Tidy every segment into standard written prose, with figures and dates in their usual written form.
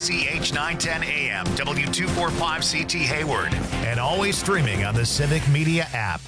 WBZH 910 AM, W245CT Hayward, and always streaming on the Civic Media app.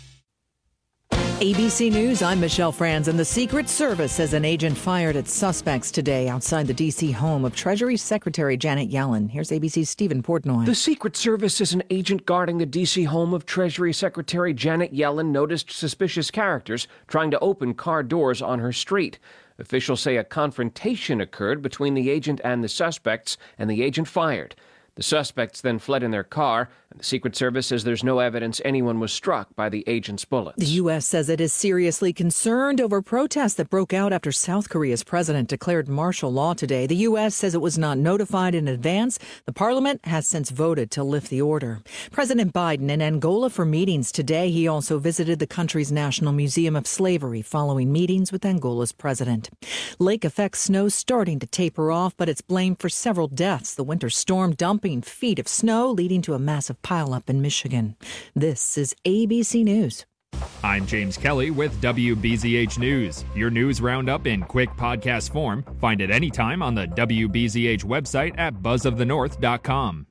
ABC News, I'm Michelle Franz, and the Secret Service says an agent fired at suspects today outside the D.C. home of Treasury Secretary Janet Yellen. Here's ABC's Stephen Portnoy. The Secret Service says an agent guarding the D.C. home of Treasury Secretary Janet Yellen noticed suspicious characters trying to open car doors on her street. Officials say a confrontation occurred between the agent and the suspects, and the agent fired. The suspects then fled in their car, and the Secret Service says there's no evidence anyone was struck by the agent's bullets. The U.S. says it is seriously concerned over protests that broke out after South Korea's president declared martial law today. The U.S. says it was not notified in advance. The parliament has since voted to lift the order. President Biden in Angola for meetings today. He also visited the country's National Museum of Slavery following meetings with Angola's president. Lake effect snow starting to taper off, but it's blamed for several deaths. The winter storm dumping feet of snow, leading to a massive pileup in Michigan. This is ABC News. I'm James Kelly with WBZH News. Your news roundup in quick podcast form. Find it anytime on the WBZH website at buzzofthenorth.com.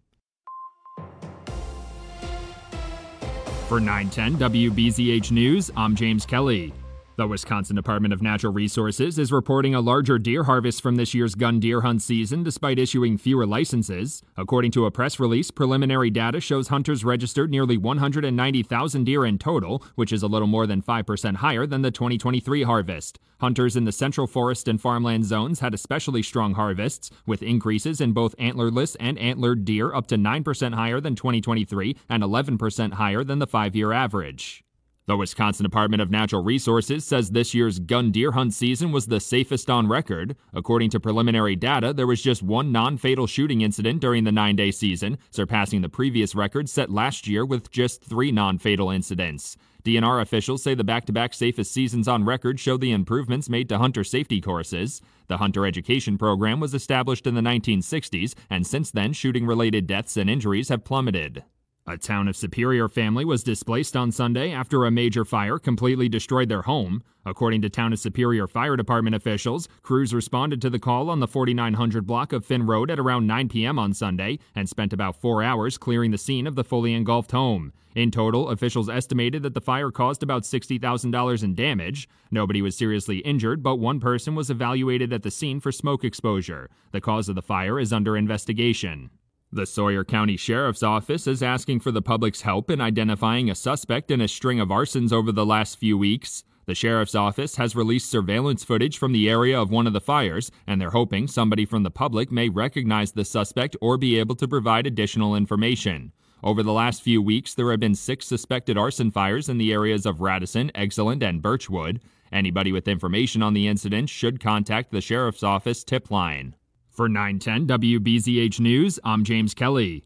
For 910 WBZH News, I'm James Kelly. The Wisconsin Department of Natural Resources is reporting a larger deer harvest from this year's gun deer hunt season despite issuing fewer licenses. According to a press release, preliminary data shows hunters registered nearly 190,000 deer in total, which is a little more than 5% higher than the 2023 harvest. Hunters in the central forest and farmland zones had especially strong harvests, with increases in both antlerless and antlered deer up to 9% higher than 2023 and 11% higher than the 5-year average. The Wisconsin Department of Natural Resources says this year's gun deer hunt season was the safest on record. According to preliminary data, there was just one non-fatal shooting incident during the 9-day season, surpassing the previous record set last year with just 3 non-fatal incidents. DNR officials say the back-to-back safest seasons on record show the improvements made to hunter safety courses. The hunter education program was established in the 1960s, and since then, shooting-related deaths and injuries have plummeted. A Town of Superior family was displaced on Sunday after a major fire completely destroyed their home. According to Town of Superior Fire Department officials, crews responded to the call on the 4900 block of Finn Road at around 9 p.m. on Sunday and spent about 4 hours clearing the scene of the fully engulfed home. In total, officials estimated that the fire caused about $60,000 in damage. Nobody was seriously injured, but one person was evaluated at the scene for smoke exposure. The cause of the fire is under investigation. The Sawyer County Sheriff's Office is asking for the public's help in identifying a suspect in a string of arsons over the last few weeks. The Sheriff's Office has released surveillance footage from the area of one of the fires, and they're hoping somebody from the public may recognize the suspect or be able to provide additional information. Over the last few weeks, there have been 6 suspected arson fires in the areas of Radisson, Excellent, and Birchwood. Anybody with information on the incident should contact the Sheriff's Office tip line. For 910 WBZH News, I'm James Kelly.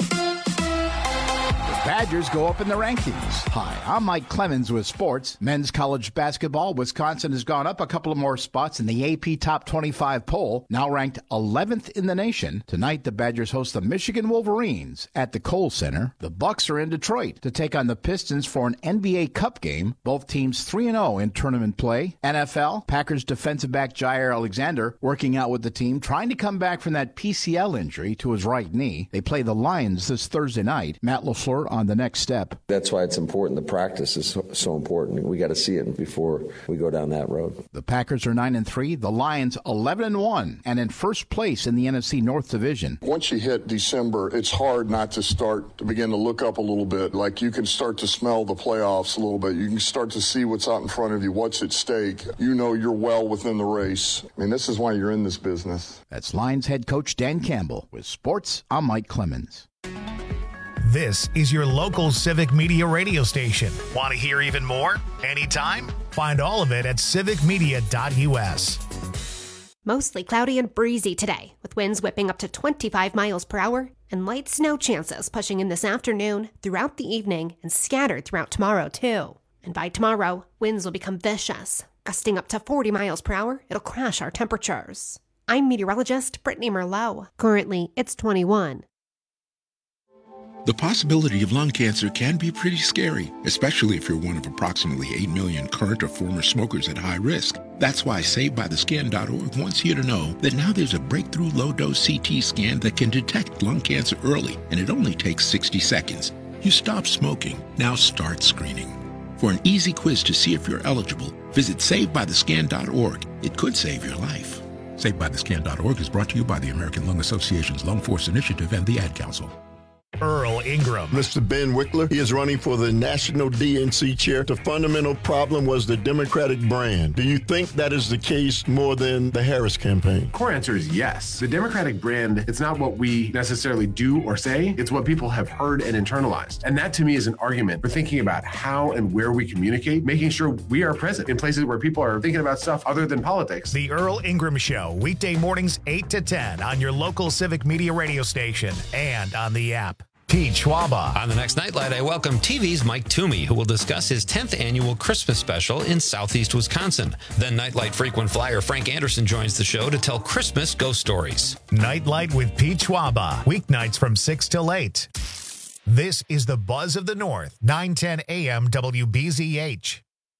Badgers go up in the rankings. Hi, I'm Mike Clemens with sports. Men's college basketball, Wisconsin has gone up a couple of more spots in the AP Top 25 poll, now ranked 11th in the nation. Tonight, the Badgers host the Michigan Wolverines at the Kohl Center. The Bucks are in Detroit to take on the Pistons for an NBA Cup game. Both teams 3-0 in tournament play. NFL, Packers defensive back Jair Alexander working out with the team, trying to come back from that PCL injury to his right knee. They play the Lions this Thursday night. Matt LaFleur on the next step. That's why it's important. The practice is so important. We got to see it before we go down that road. The Packers are 9-3. The Lions 11-1 and in first place in the NFC North Division. Once you hit December, it's hard not to begin to look up a little bit. Like you can start to smell the playoffs a little bit. You can start to see what's out in front of you, what's at stake. You know you're well within the race. I mean, this is why you're in this business. That's Lions head coach Dan Campbell. With sports, I'm Mike Clemens. This is your local Civic Media radio station. Want to hear even more? Anytime? Find all of it at civicmedia.us. Mostly cloudy and breezy today, with winds whipping up to 25 miles per hour and light snow chances pushing in this afternoon, throughout the evening, and scattered throughout tomorrow, too. And by tomorrow, winds will become vicious. Gusting up to 40 miles per hour, it'll crash our temperatures. I'm meteorologist Brittany Merlot. Currently, it's 21. The possibility of lung cancer can be pretty scary, especially if you're one of approximately 8 million current or former smokers at high risk. That's why SaveByTheScan.org wants you to know that now there's a breakthrough low-dose CT scan that can detect lung cancer early, and it only takes 60 seconds. You stop smoking, now start screening. For an easy quiz to see if you're eligible, visit SaveByTheScan.org. It could save your life. SaveByTheScan.org is brought to you by the American Lung Association's Lung Force Initiative and the Ad Council. Earl Ingram. Mr. Ben Wickler, he is running for the National DNC chair. The fundamental problem was the Democratic brand. Do you think that is the case more than the Harris campaign? Core answer is yes. The Democratic brand, it's not what we necessarily do or say, it's what people have heard and internalized. And that to me is an argument for thinking about how and where we communicate, making sure we are present in places where people are thinking about stuff other than politics. The Earl Ingram Show, weekday mornings 8 to 10 on your local Civic Media radio station and on the app. Pete Schwaba. On the next Nightlight, I welcome TV's Mike Toomey, who will discuss his 10th annual Christmas special in Southeast Wisconsin. Then Nightlight frequent flyer Frank Anderson joins the show to tell Christmas ghost stories. Nightlight with Pete Schwaba, weeknights from 6 till 8. This is the Buzz of the North, 910 AM WBZH.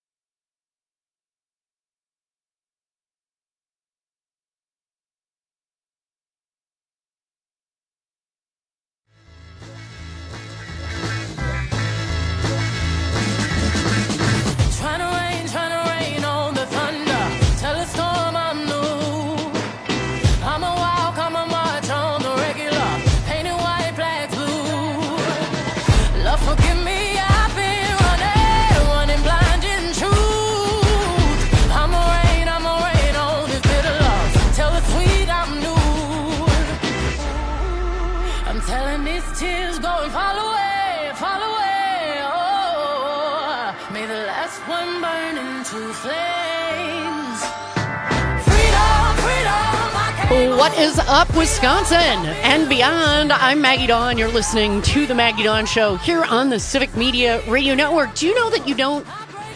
What is up, Wisconsin and beyond? I'm Maggie Dawn. You're listening to The Maggie Dawn Show here on the Civic Media Radio Network. Do you know that you don't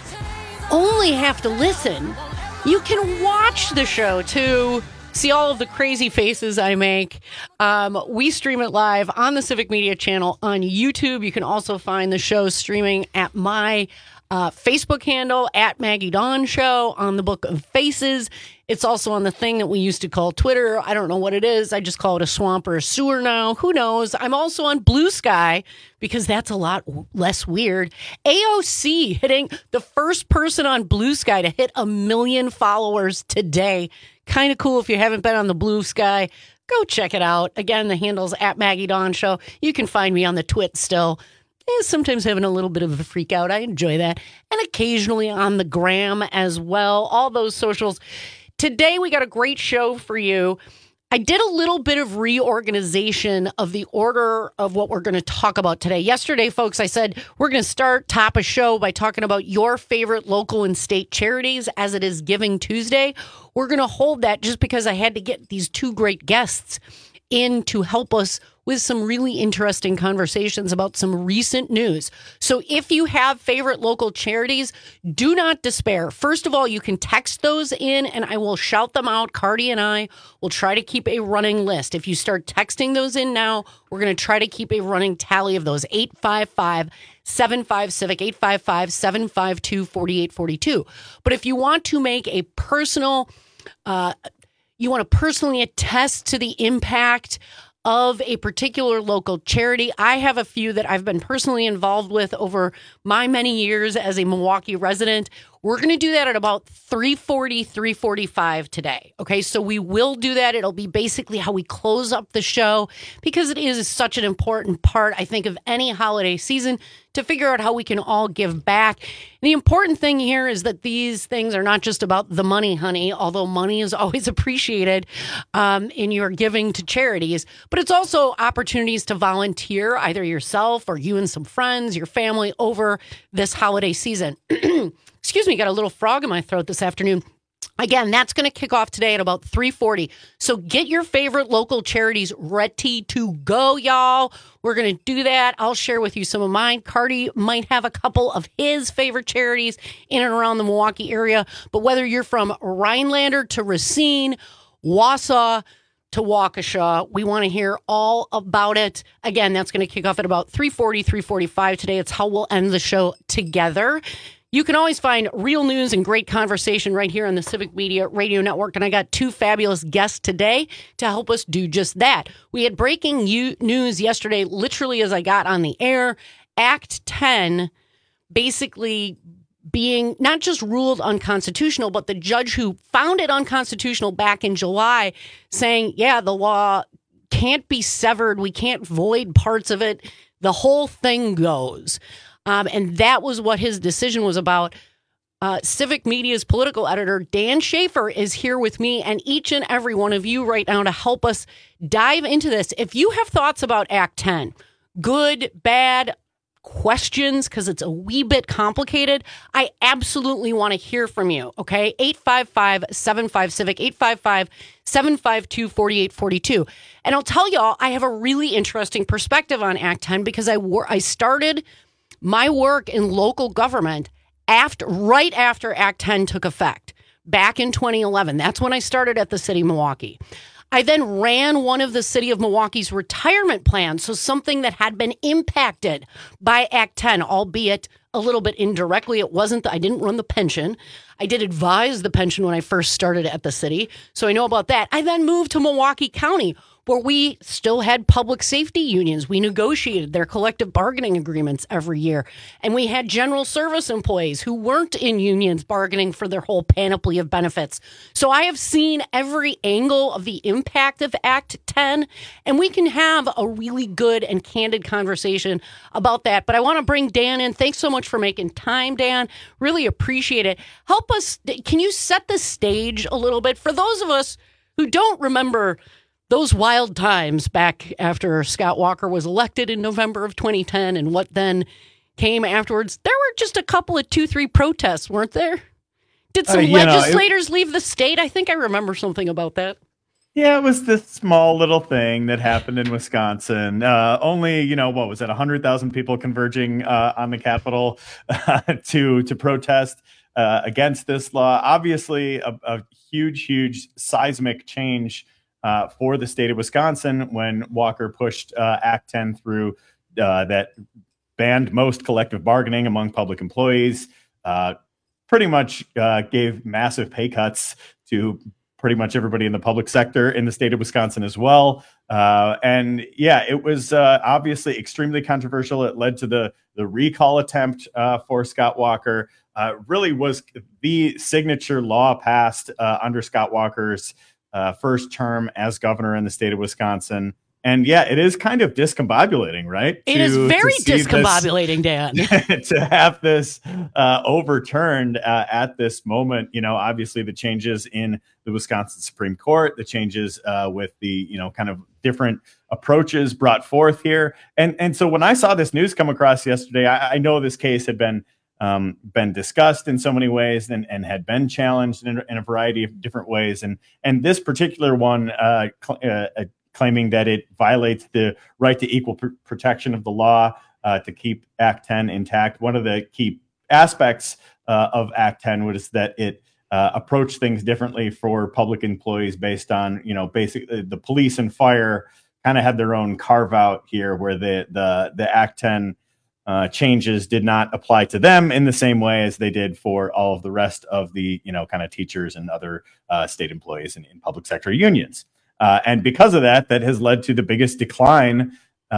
only have to listen? You can watch the show to see all of the crazy faces I make. We stream it live on the Civic Media channel on YouTube. You can also find the show streaming at my Facebook handle, at Maggie Dawn Show, on the Book of Faces. It's also on the thing that we used to call Twitter. I don't know what it is. I just call it a swamp or a sewer now. Who knows? I'm also on Blue Sky because that's a lot less weird. AOC hitting the first person on Blue Sky to hit 1 million followers today. Kind of cool. If you haven't been on the Blue Sky, go check it out. Again, the handle's at Maggie Dawn Show. You can find me on the Twit still. Sometimes having a little bit of a freak out. I enjoy that. And occasionally on the gram as well. All those socials. Today, we got a great show for you. I did a little bit of reorganization of the order of what we're going to talk about today. Yesterday, folks, I said we're going to top a show by talking about your favorite local and state charities as it is Giving Tuesday. We're going to hold that just because I had to get these two great guests in to help us with some really interesting conversations about some recent news. So if you have favorite local charities, do not despair. First of all, you can text those in and I will shout them out. Cardi and I will try to keep a running list. If you start texting those in now, we're going to try to keep a running tally of those. 855-75-CIVIC, 855-752-4842. But if you want to make a personal, you want to personally attest to the impact of a particular local charity. I have a few that I've been personally involved with over my many years as a Milwaukee resident. We're going to do that at about 3:40, 3:45 today. Okay, so we will do that. It'll be basically how we close up the show because it is such an important part, I think, of any holiday season to figure out how we can all give back. And the important thing here is that these things are not just about the money, honey, although money is always appreciated in your giving to charities, but it's also opportunities to volunteer, either yourself or you and some friends, your family, over this holiday season. Excuse me, got a little frog in my throat this afternoon. Again, that's going to kick off today at about 3:40. So get your favorite local charities ready to go, y'all. We're going to do that. I'll share with you some of mine. Cardi might have a couple of his favorite charities in and around the Milwaukee area. But whether you're from Rhinelander to Racine, Wausau, to Waukesha. We want to hear all about it. Again, that's going to kick off at about 3:40, 3:45 today. It's how we'll end the show together. You can always find real news and great conversation right here on the Civic Media Radio Network. And I got two fabulous guests today to help us do just that. We had breaking news yesterday, literally as I got on the air. Act 10 basically being not just ruled unconstitutional, but the judge who found it unconstitutional back in July saying, yeah, the law can't be severed. We can't void parts of it. The whole thing goes. And that was what his decision was about. Civic Media's political editor, Dan Schaefer, is here with me and each and every one of you right now to help us dive into this. If you have thoughts about Act 10, good, bad, questions, because it's a wee bit complicated, I absolutely want to hear from you, okay? 855-75-CIVIC, 855-752-4842. And I'll tell y'all, I have a really interesting perspective on Act 10 because I started my work in local government right after Act 10 took effect back in 2011. That's when I started at the city of Milwaukee. I then ran one of the city of Milwaukee's retirement plans, so something that had been impacted by Act 10, albeit a little bit indirectly. I didn't run the pension. I did advise the pension when I first started at the city, so I know about that. I then moved to Milwaukee County, where we still had public safety unions. We negotiated their collective bargaining agreements every year. And we had general service employees who weren't in unions bargaining for their whole panoply of benefits. So I have seen every angle of the impact of Act 10, and we can have a really good and candid conversation about that. But I want to bring Dan in. Thanks so much for making time, Dan. Really appreciate it. Help us. Can you set the stage a little bit for those of us who don't remember those wild times back after Scott Walker was elected in November of 2010 and what then came afterwards? There were just a couple of 2-3 protests, weren't there? Did some legislators leave the state? I think I remember something about that. Yeah, it was this small little thing that happened in Wisconsin. Only, what was it, 100,000 people converging on the Capitol to protest against this law. Obviously, a huge seismic change for the state of Wisconsin when Walker pushed Act 10 through that banned most collective bargaining among public employees, pretty much gave massive pay cuts to pretty much everybody in the public sector in the state of Wisconsin as well. And yeah, it was obviously extremely controversial. It led to the recall attempt for Scott Walker. Really was the signature law passed under Scott Walker's first term as governor in the state of Wisconsin. And yeah, it is kind of discombobulating, right? It is very discombobulating, Dan. To have this overturned at this moment, obviously the changes in the Wisconsin Supreme Court, the changes with the, kind of different approaches brought forth here. And so when I saw this news come across yesterday, I know this case had been discussed in so many ways and had been challenged in a variety of different ways. And this particular one claiming that it violates the right to equal protection of the law to keep Act 10 intact. One of the key aspects of Act 10 was that it approached things differently for public employees based on, basically the police and fire kind of had their own carve out here where the Act 10 changes did not apply to them in the same way as they did for all of the rest of the, kind of teachers and other state employees in public sector unions. And because of that has led to the biggest decline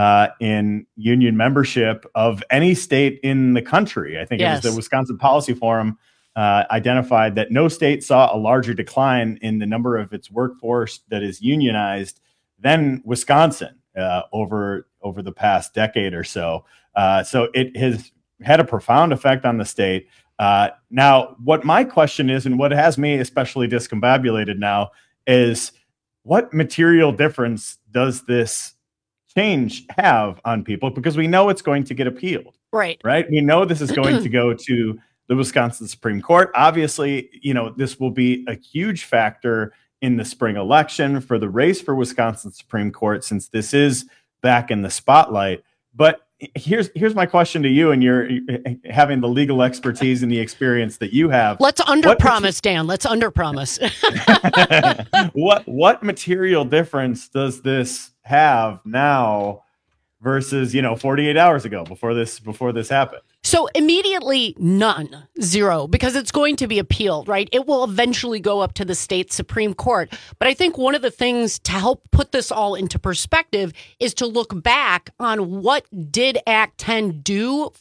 in union membership of any state in the country. I think It was the Wisconsin Policy Forum identified that no state saw a larger decline in the number of its workforce that is unionized than Wisconsin over the past decade or so. So it has had a profound effect on the state. Now, what my question is, and what has me especially discombobulated now, is what material difference does this change have on people? Because we know it's going to get appealed. Right. We know this is going to go to the Wisconsin Supreme Court. Obviously, this will be a huge factor in the spring election for the race for Wisconsin Supreme Court, since this is back in the spotlight. But, here's my question to you, and you're having the legal expertise and the experience that you have. Let's underpromise, Dan. Let's underpromise. What material difference does this have now versus 48 hours ago before this happened? So immediately none, zero, because it's going to be appealed, right? It will eventually go up to the state Supreme Court. But I think one of the things to help put this all into perspective is to look back on what did Act 10 do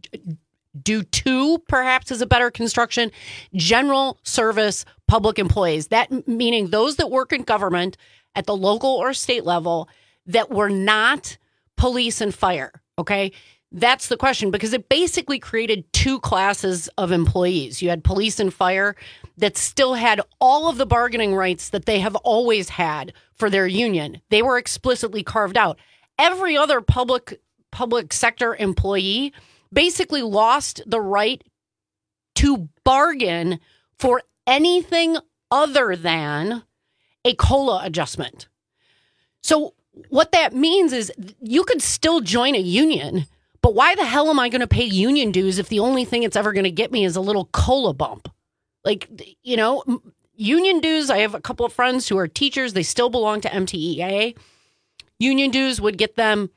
to, perhaps is a better construction, general service public employees. That meaning those that work in government at the local or state level that were not police and fire, okay? That's the question, because it basically created two classes of employees. You had police and fire that still had all of the bargaining rights that they have always had for their union. They were explicitly carved out. Every other public sector employee basically lost the right to bargain for anything other than a COLA adjustment. So what that means is you could still join a union, but why the hell am I going to pay union dues if the only thing it's ever going to get me is a little COLA bump? Like, union dues, I have a couple of friends who are teachers. They still belong to MTEA. Union dues would get them,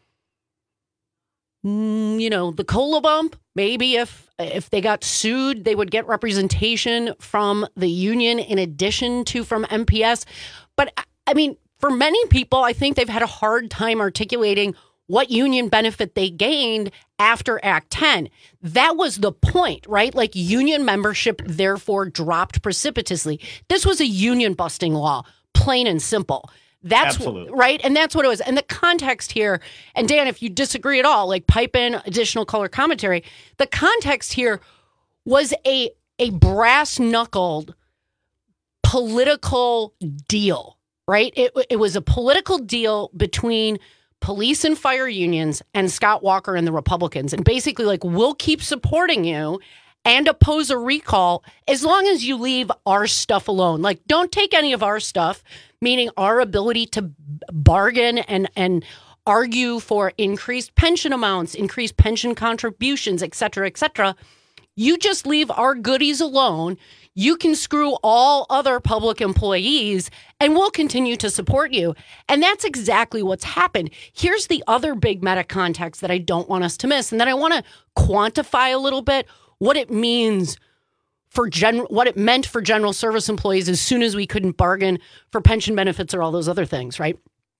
the COLA bump. Maybe if they got sued, they would get representation from the union in addition to from MPS. But, I mean, for many people, I think they've had a hard time articulating what union benefit they gained after Act 10. That was the point, right? Like, union membership therefore dropped precipitously. This was a union busting law, plain and simple. That's absolutely right. And that's what it was. And the context here, and Dan, if you disagree at all, like pipe in additional color commentary. The context here was a brass knuckled political deal, right? It was a political deal between police and fire unions and Scott Walker and the Republicans. And basically, like, we'll keep supporting you and oppose a recall as long as you leave our stuff alone. Like, don't take any of our stuff, meaning our ability to bargain and argue for increased pension amounts, increased pension contributions, et cetera, et cetera. You just leave our goodies alone. You can screw all other public employees and we'll continue to support you. And that's exactly what's happened. Here's the other big meta context that I don't want us to miss, and that I want to quantify a little bit what it means for what it meant for general service employees as soon as we couldn't bargain for pension benefits or all those other things, right?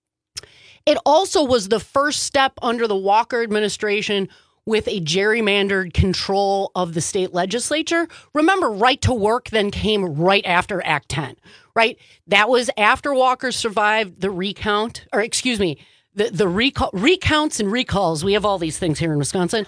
It also was the first step under the Walker administration with a gerrymandered control of the state legislature. Remember, right to work then came right after Act 10, right? That was after Walker survived the recount, or excuse me, the recounts and recalls. We have all these things here in Wisconsin.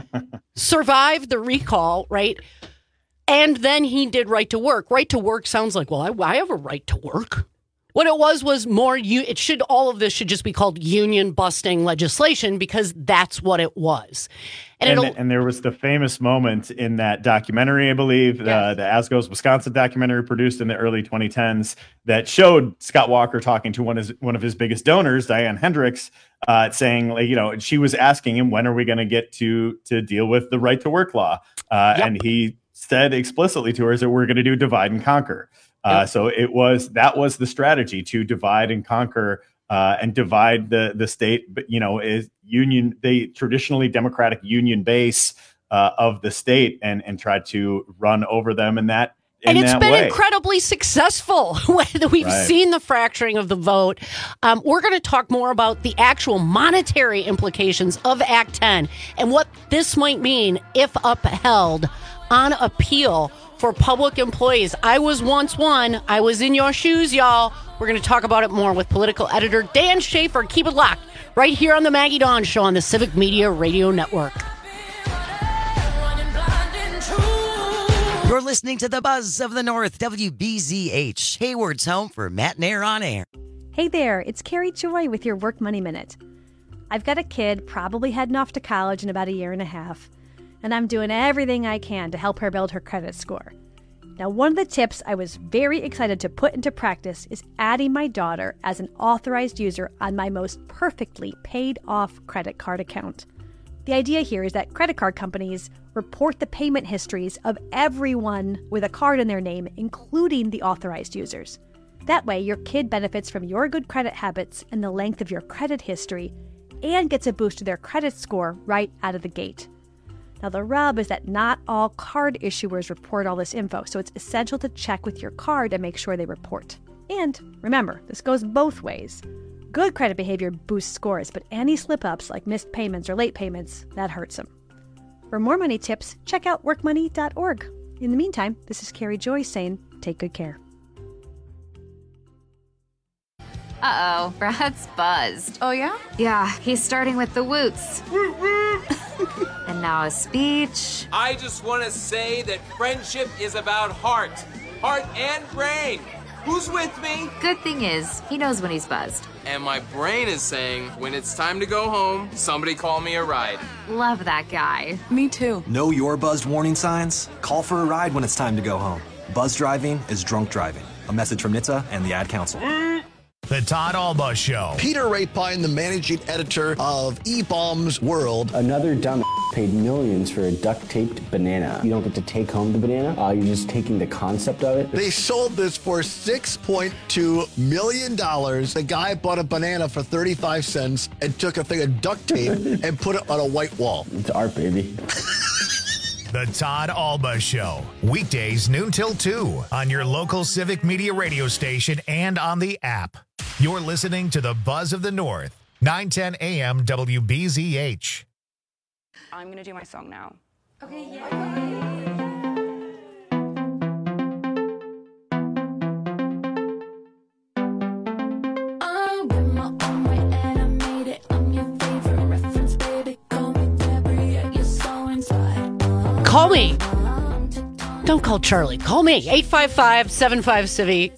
Survived the recall, right? And then he did right to work. Right to work sounds like, well, I have a right to work. What it was more, all of this should just be called union busting legislation, because that's what it was. And there was the famous moment in that documentary, I believe, yes, the As Goes Wisconsin documentary produced in the early 2010s that showed Scott Walker talking to one of his biggest donors, Diane Hendricks, saying, like, she was asking him, when are we going to get to deal with the right to work law? And he said explicitly to her that we're going to do divide and conquer. So that was the strategy, to divide and conquer and divide the state. But, is the traditionally Democratic union base of the state and try to run over them in that. And it's been incredibly successful. We've seen the fracturing of the vote. We're going to talk more about the actual monetary implications of Act 10 and what this might mean if upheld on appeal for public employees. I was once one. I was in your shoes, y'all. We're going to talk about it more with political editor Dan Schaefer. Keep it locked right here on the Maggie Dawn Show on the Civic Media Radio Network. You're listening to the Buzz of the North, WBZH, Hayward's home for Matt and Air on Air. Hey there, it's Carrie Joy with your Work Money Minute. I've got a kid probably heading off to college in about 1.5 years, and I'm doing everything I can to help her build her credit score. Now, one of the tips I was very excited to put into practice is adding my daughter as an authorized user on my most perfectly paid-off credit card account. The idea here is that credit card companies report the payment histories of everyone with a card in their name, including the authorized users. That way, your kid benefits from your good credit habits and the length of your credit history and gets a boost to their credit score right out of the gate. Now, the rub is that not all card issuers report all this info, so it's essential to check with your card and make sure they report. And remember, this goes both ways. Good credit behavior boosts scores, but any slip-ups like missed payments or late payments, that hurts them. For more money tips, check out workmoney.org. In the meantime, this is Carrie Joy saying, take good care. Uh-oh, Brad's buzzed. Oh, yeah? Yeah, he's starting with the woots. And now a speech. I just want to say that friendship is about heart and brain. Who's with me? Good thing is, he knows when he's buzzed. And my brain is saying, when it's time to go home, somebody call me a ride. Love that guy. Me too. Know your buzzed warning signs? Call for a ride when it's time to go home. Buzz driving is drunk driving. A message from NHTSA and the Ad Council. The Todd Alba Show. Peter Rapine, the managing editor of eBaum's World. Another dumb paid millions for a duct-taped banana. You don't get to take home the banana. You're just taking the concept of it. They sold this for $6.2 million. The guy bought a banana for 35 cents and took a thing of duct tape and put it on a white wall. It's art, baby. The Todd Alba Show. Weekdays noon till 2 on your local Civic Media radio station and on the app. You're listening to the Buzz of the North, 910 AM WBZH. I'm going to do my song now. Okay, yeah. Call me. Don't call Charlie. Call me. 855-75-CIVIC.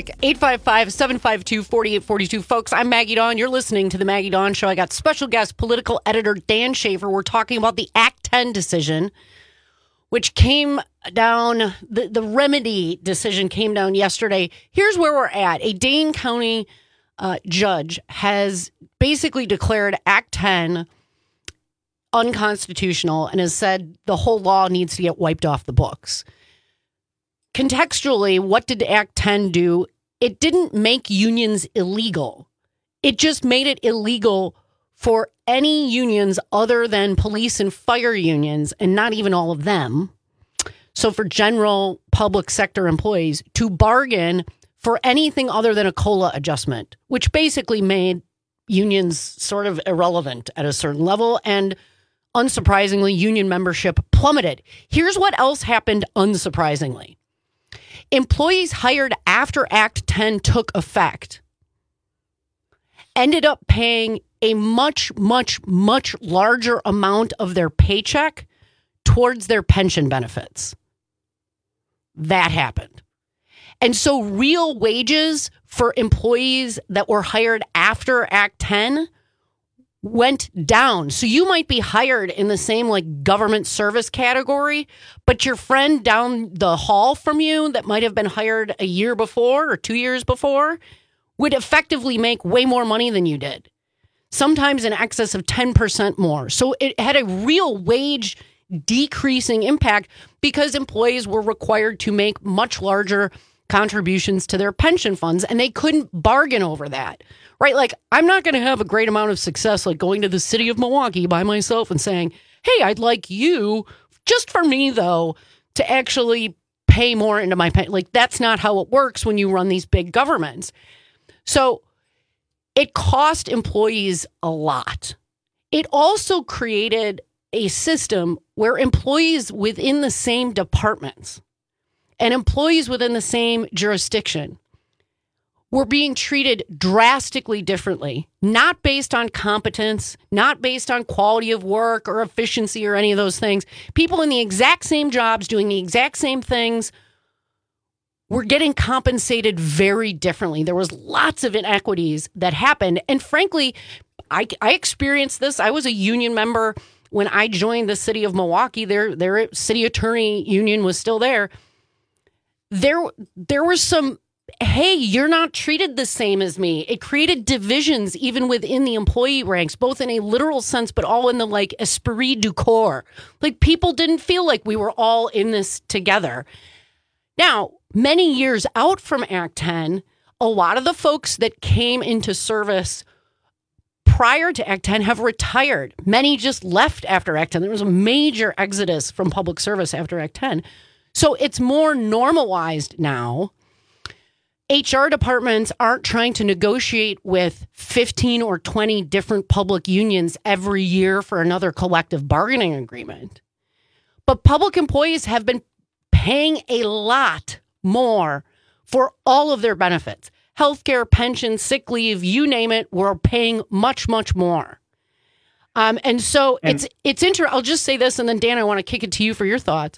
855-752-4842. Folks, I'm Maggie Dawn. You're listening to The Maggie Dawn Show. I got special guest political editor Dan Schaefer. We're talking about the Act 10 decision, which came down, the remedy decision came down yesterday. Here's where we're at. A Dane County judge has basically declared Act 10 unconstitutional and has said the whole law needs to get wiped off the books. Contextually, what did Act 10 do? It didn't make unions illegal. It just made it illegal for any unions other than police and fire unions, and not even all of them. So for general public sector employees to bargain for anything other than a COLA adjustment, which basically made unions sort of irrelevant at a certain level. And unsurprisingly, union membership plummeted. Here's what else happened unsurprisingly. Employees hired after Act 10 took effect ended up paying a much, much, much larger amount of their paycheck towards their pension benefits. That happened. And so real wages for employees that were hired after Act 10 went down. So you might be hired in the same like government service category, but your friend down the hall from you that might have been hired a year before or 2 years before would effectively make way more money than you did, sometimes in excess of 10% more. So it had a real wage decreasing impact because employees were required to make much larger contributions to their pension funds, and they couldn't bargain over that, right? Like, I'm not going to have a great amount of success like going to the city of Milwaukee by myself and saying, hey, I'd like you, just for me, though, to actually pay more into my pension. Like, that's not how it works when you run these big governments. So it cost employees a lot. It also created a system where employees within the same departments and employees within the same jurisdiction were being treated drastically differently, not based on competence, not based on quality of work or efficiency or any of those things. People in the exact same jobs doing the exact same things were getting compensated very differently. There was lots of inequities that happened. And frankly, I experienced this. I was a union member when I joined the city of Milwaukee. Their city attorney union was still there. There were some hey, you're not treated the same as me. It created divisions even within the employee ranks, both in a literal sense, but all in the like esprit du corps. Like people didn't feel like we were all in this together. Now, many years out from Act 10, a lot of the folks that came into service prior to Act 10 have retired. Many just left after Act 10. There was a major exodus from public service after Act 10. So it's more normalized now. HR departments aren't trying to negotiate with 15 or 20 different public unions every year for another collective bargaining agreement. But public employees have been paying a lot more for all of their benefits. Healthcare, pension, sick leave, you name it, we're paying much, much more. It's I'll just say this, and then Dan, I want to kick it to you for your thoughts.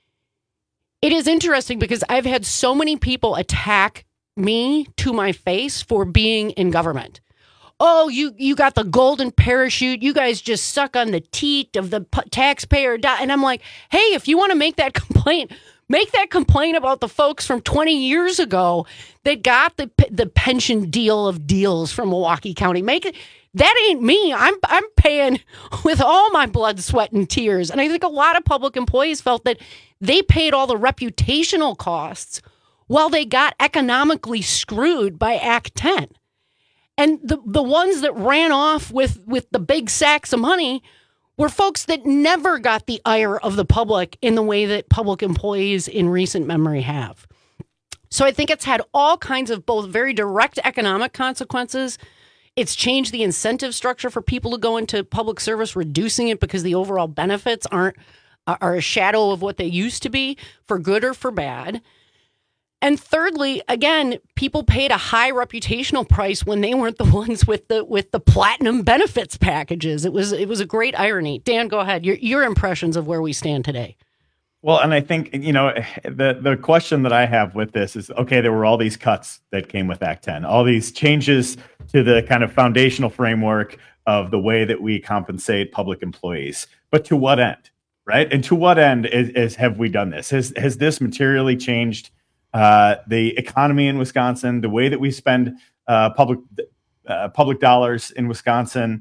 It is interesting because I've had so many people attack me to my face for being in government. Oh, you got the golden parachute. You guys just suck on the teat of the taxpayer. And I'm like, hey, if you want to make that complaint about the folks from 20 years ago that got the pension deal of deals from Milwaukee County. That ain't me. I'm paying with all my blood, sweat, and tears. And I think a lot of public employees felt that they paid all the reputational costs while they got economically screwed by Act 10. And the ones that ran off with the big sacks of money were folks that never got the ire of the public in the way that public employees in recent memory have. So I think it's had all kinds of both very direct economic consequences. It's changed the incentive structure for people to go into public service, reducing it because the overall benefits are a shadow of what they used to be, for good or for bad. And thirdly, again, people paid a high reputational price when they weren't the ones with the platinum benefits packages. It was a great irony. Dan, go ahead. Your impressions of where we stand today. Well, and I think, the question that I have with this is, okay, there were all these cuts that came with Act 10, all these changes to the kind of foundational framework of the way that we compensate public employees. But to what end, right? And to what end have we done this? Has this materially changed the economy in Wisconsin, the way that we spend public dollars in Wisconsin?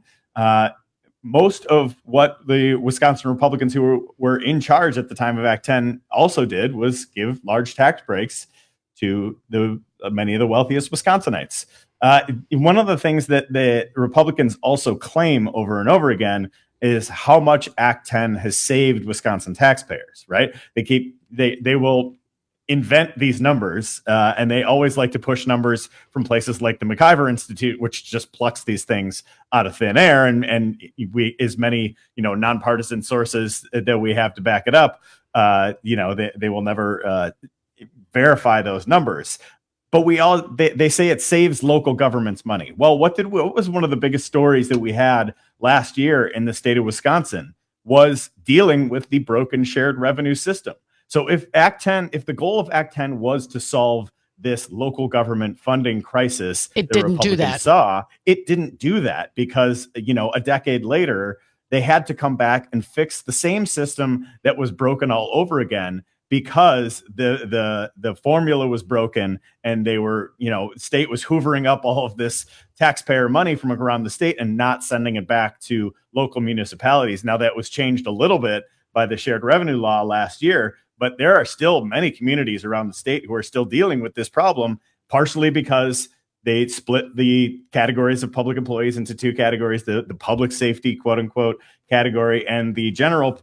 Most of what the Wisconsin Republicans who were in charge at the time of Act 10 also did was give large tax breaks to many of the wealthiest Wisconsinites. One of the things that the Republicans also claim over and over again is how much Act 10 has saved Wisconsin taxpayers, right? They will invent these numbers, and they always like to push numbers from places like the MacIver Institute, which just plucks these things out of thin air. And we, as many nonpartisan sources that we have to back it up, they will never verify those numbers. But they say it saves local governments money. Well, what was one of the biggest stories that we had last year in the state of Wisconsin was dealing with the broken shared revenue system. So if the goal of Act 10 was to solve this local government funding crisis, it didn't do that. It didn't do that because, a decade later, they had to come back and fix the same system that was broken all over again because the formula was broken and they were, state was hoovering up all of this taxpayer money from around the state and not sending it back to local municipalities. Now that was changed a little bit by the shared revenue law last year, but there are still many communities around the state who are still dealing with this problem, partially because they split the categories of public employees into two categories, the public safety, quote unquote, category and the general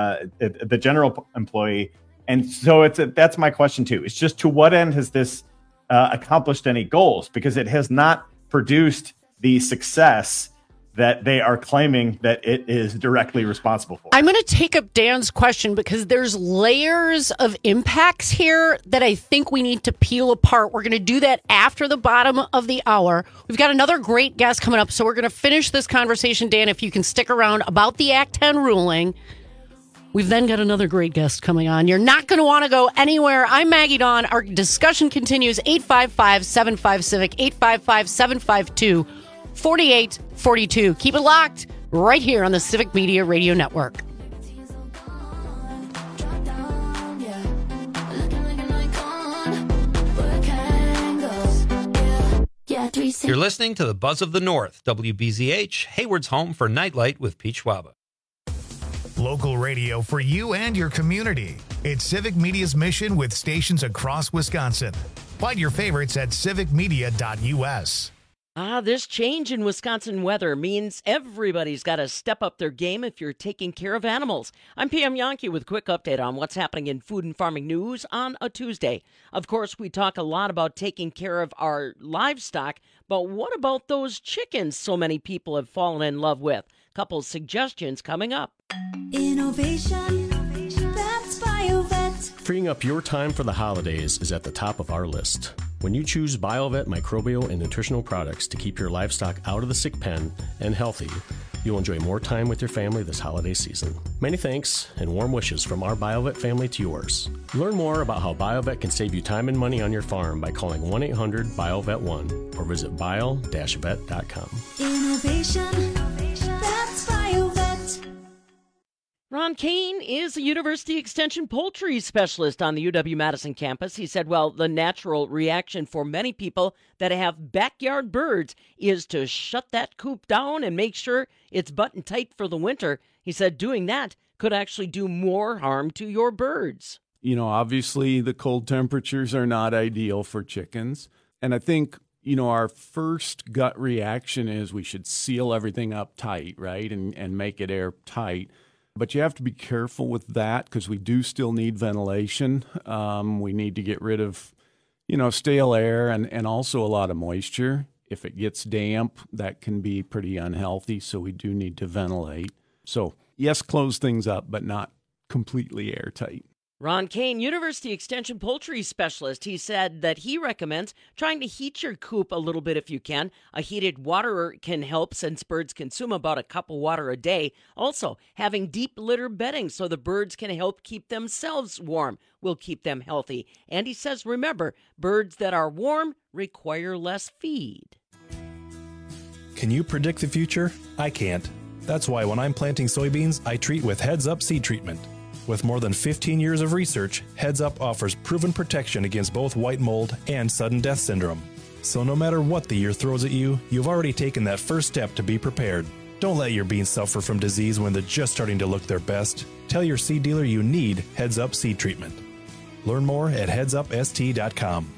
employee. And so that's my question too. It's just, to what end has this accomplished any goals? Because it has not produced the success that they are claiming that it is directly responsible for. I'm going to take up Dan's question because there's layers of impacts here that I think we need to peel apart. We're going to do that after the bottom of the hour. We've got another great guest coming up, so we're going to finish this conversation, Dan, if you can stick around, about the Act 10 ruling. We've then got another great guest coming on. You're not going to want to go anywhere. I'm Maggie Dawn. Our discussion continues. 855-75-CIVIC, 855-752-4842. Keep it locked right here on the Civic Media Radio Network. You're listening to the Buzz of the North, WBZH, Hayward's home for Nightlight with Pete Schwaba. Local radio for you and your community. It's Civic Media's mission with stations across Wisconsin. Find your favorites at civicmedia.us. This change in Wisconsin weather means everybody's got to step up their game if you're taking care of animals. I'm PM Yankee with a quick update on what's happening in food and farming news on a Tuesday. Of course, we talk a lot about taking care of our livestock, but what about those chickens so many people have fallen in love with? Couple suggestions coming up. Innovation, that's BioVet. Freeing up your time for the holidays is at the top of our list. When you choose BioVet microbial and nutritional products to keep your livestock out of the sick pen and healthy, you'll enjoy more time with your family this holiday season. Many thanks and warm wishes from our BioVet family to yours. Learn more about how BioVet can save you time and money on your farm by calling 1-800-BioVet1 or visit bio-vet.com. Innovation, that's BioVet. Ron Kane is a University Extension poultry specialist on the UW-Madison campus. He said, well, the natural reaction for many people that have backyard birds is to shut that coop down and make sure it's buttoned tight for the winter. He said doing that could actually do more harm to your birds. You know, obviously the cold temperatures are not ideal for chickens. And I think, you know, our first gut reaction is we should seal everything up tight, right, and make it airtight. But you have to be careful with that because we do still need ventilation. We need to get rid of, you know, stale air and also a lot of moisture. If it gets damp, that can be pretty unhealthy, so we do need to ventilate. So, yes, close things up, but not completely airtight. Ron Kane, University Extension poultry specialist, he said that he recommends trying to heat your coop a little bit if you can. A heated water can help since birds consume about a cup of water a day. Also, having deep litter bedding so the birds can help keep themselves warm will keep them healthy. And he says, remember, birds that are warm require less feed. Can you predict the future? I can't. That's why when I'm planting soybeans, I treat with Heads Up seed treatment. With more than 15 years of research, Heads Up offers proven protection against both white mold and sudden death syndrome. So no matter what the year throws at you, you've already taken that first step to be prepared. Don't let your beans suffer from disease when they're just starting to look their best. Tell your seed dealer you need Heads Up seed treatment. Learn more at headsupst.com.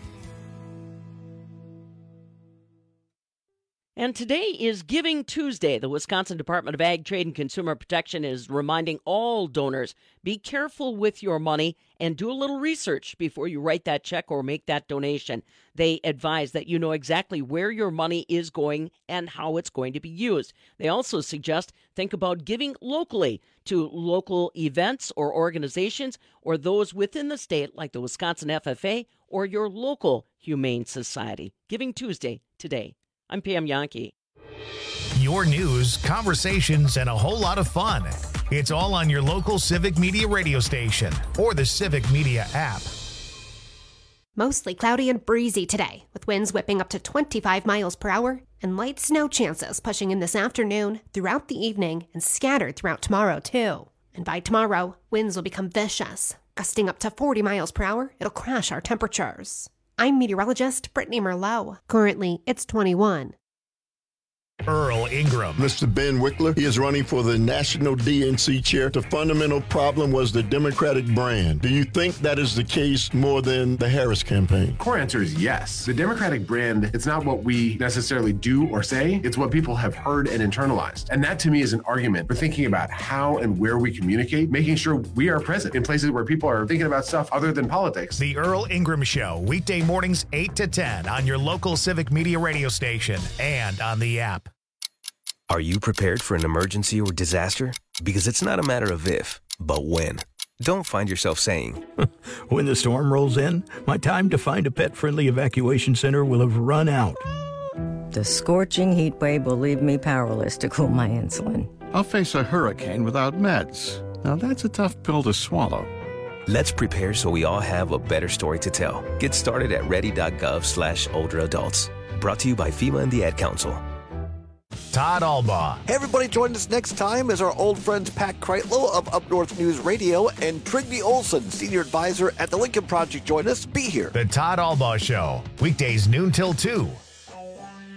And today is Giving Tuesday. The Wisconsin Department of Ag, Trade, and Consumer Protection is reminding all donors, be careful with your money and do a little research before you write that check or make that donation. They advise that you know exactly where your money is going and how it's going to be used. They also suggest think about giving locally to local events or organizations or those within the state like the Wisconsin FFA or your local Humane Society. Giving Tuesday today. I'm Pam Yankee. Your news, conversations, and a whole lot of fun. It's all on your local Civic Media radio station or the Civic Media app. Mostly cloudy and breezy today, with winds whipping up to 25 miles per hour and light snow chances pushing in this afternoon, throughout the evening, and scattered throughout tomorrow, too. And by tomorrow, winds will become vicious. Gusting up to 40 miles per hour, it'll crash our temperatures. I'm meteorologist Brittany Merlot. Currently, it's 21. Earl Ingram. Mr. Ben Wickler, he is running for the National DNC chair. The fundamental problem was the Democratic brand. Do you think that is the case more than the Harris campaign? Core answer is yes. The Democratic brand, it's not what we necessarily do or say, it's what people have heard and internalized. And that to me is an argument for thinking about how and where we communicate, making sure we are present in places where people are thinking about stuff other than politics. The Earl Ingram Show, weekday mornings 8 to 10 on your local Civic Media radio station and on the app. Are you prepared for an emergency or disaster? Because it's not a matter of if, but when. Don't find yourself saying, when the storm rolls in, my time to find a pet-friendly evacuation center will have run out. The scorching heat wave will leave me powerless to cool my insulin. I'll face a hurricane without meds. Now that's a tough pill to swallow. Let's prepare so we all have a better story to tell. Get started at ready.gov/older adults. Brought to you by FEMA and the Ad Council. Todd Albaugh. Hey, everybody, join us next time as our old friends Pat Kreitlow of Up North News Radio and Trigby Olson, Senior Advisor at the Lincoln Project, join us. Be here. The Todd Albaugh Show, weekdays noon till 2.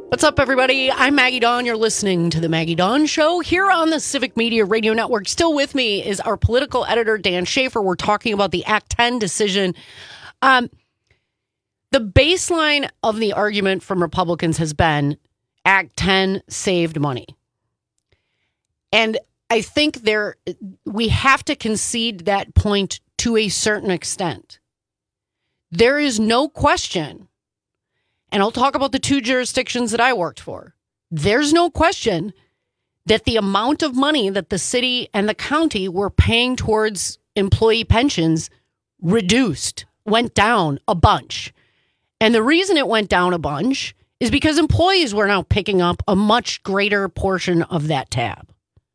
What's up, everybody? I'm Maggie Dawn. You're listening to The Maggie Dawn Show here on the Civic Media Radio Network. Still with me is our political editor, Dan Schaefer. We're talking about the Act 10 decision. The baseline of the argument from Republicans has been Act 10 saved money. And I think we have to concede that point to a certain extent. There is no question, and I'll talk about the two jurisdictions that I worked for. There's no question that the amount of money that the city and the county were paying towards employee pensions went down a bunch. And the reason it went down a bunch is because employees were now picking up a much greater portion of that tab.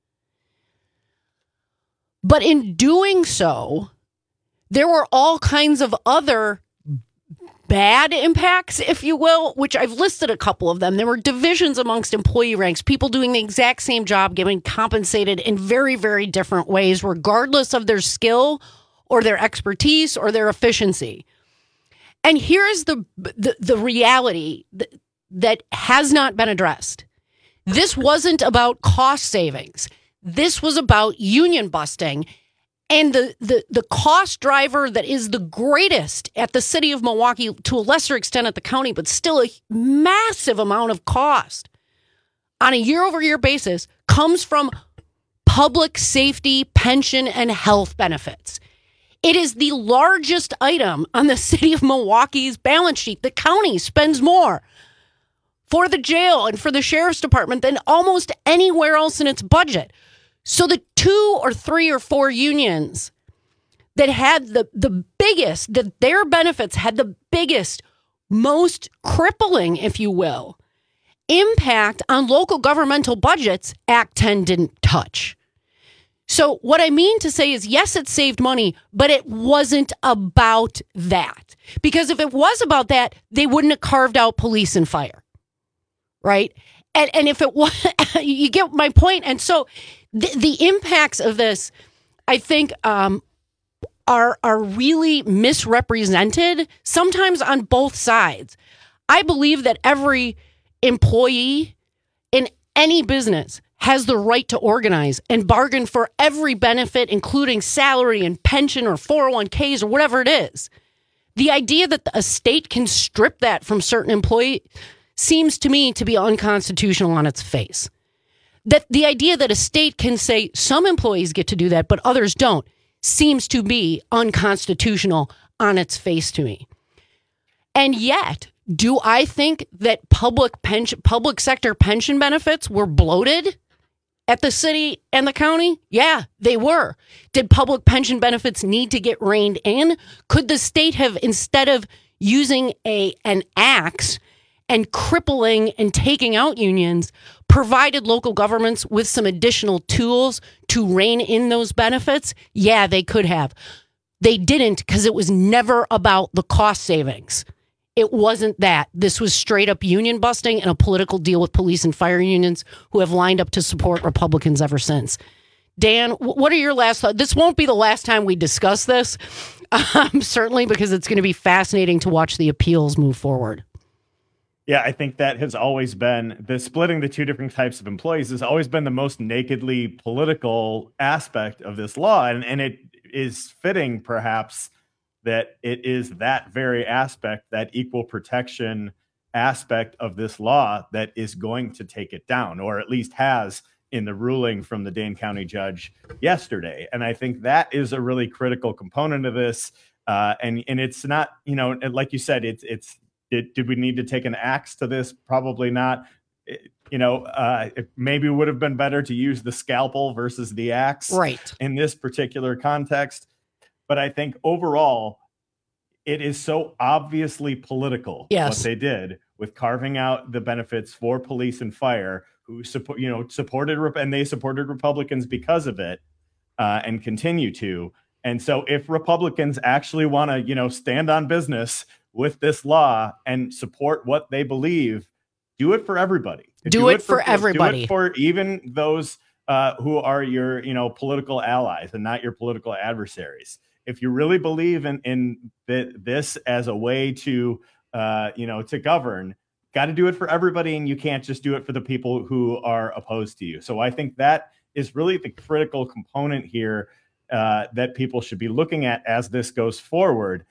But in doing so, there were all kinds of other bad impacts, if you will, which I've listed a couple of them. There were divisions amongst employee ranks, people doing the exact same job, getting compensated in very, very different ways, regardless of their skill or their expertise or their efficiency. And here's the reality that has not been addressed. This wasn't about cost savings. This was about union busting. And the cost driver that is the greatest at the city of Milwaukee, to a lesser extent at the county, but still a massive amount of cost on a year-over-year basis, comes from public safety, pension, and health benefits. It is the largest item on the city of Milwaukee's balance sheet. The county spends more for the jail and for the sheriff's department than almost anywhere else in its budget. So the 2 or 3 or 4 unions that had the biggest, that their benefits had the biggest, most crippling, if you will, impact on local governmental budgets, Act 10 didn't touch. So what I mean to say is, yes, it saved money, but it wasn't about that. Because if it was about that, they wouldn't have carved out police and fire, right? And if it was, you get my point. And so the impacts of this, I think, are really misrepresented, sometimes on both sides. I believe that every employee in any business has the right to organize and bargain for every benefit, including salary and pension or 401ks or whatever it is. The idea that a state can strip that from certain employees seems to me to be unconstitutional on its face. That the idea that a state can say some employees get to do that, but others don't, seems to be unconstitutional on its face to me. And yet, do I think that public sector pension benefits were bloated at the city and the county? Yeah, they were. Did public pension benefits need to get reined in? Could the state have, instead of using an axe and crippling and taking out unions, provided local governments with some additional tools to rein in those benefits? Yeah, they could have. They didn't, because it was never about the cost savings. It wasn't that. This was straight up union busting and a political deal with police and fire unions who have lined up to support Republicans ever since. Dan, what are your last thoughts? This won't be the last time we discuss this, certainly, because it's going to be fascinating to watch the appeals move forward. Yeah, I think that has always been the splitting the two different types of employees has always been the most nakedly political aspect of this law. And it is fitting, perhaps, that it is that very aspect, that equal protection aspect of this law, that is going to take it down, or at least has in the ruling from the Dane County judge yesterday. And I think that is a really critical component of this. And it's not, like you said, did we need to take an axe to this? Probably not. It maybe would have been better to use the scalpel versus the axe, right, in this particular context. But I think overall, it is so obviously political, yes, what they did with carving out the benefits for police and fire, who supported Republicans because of it, and continue to. And so if Republicans actually want to, stand on business with this law and support what they believe, do it for everybody. Do it for everybody. Do it for even those who are your, political allies and not your political adversaries. If you really believe in this as a way to, to govern, got to do it for everybody, and you can't just do it for the people who are opposed to you. So I think that is really the critical component here that people should be looking at as this goes forward.